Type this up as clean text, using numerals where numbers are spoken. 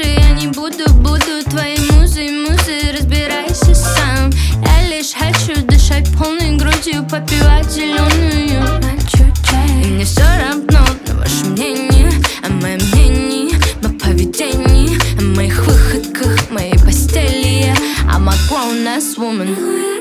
больше я не буду твоей музой, разбирайся сам. Я лишь хочу дышать полной грудью, попивать зеленую ночью чай. И мне все равно на ваше мнение, о моем мнении, моем поведении, о моих выходках, моей постели. I'm a grown-ass woman.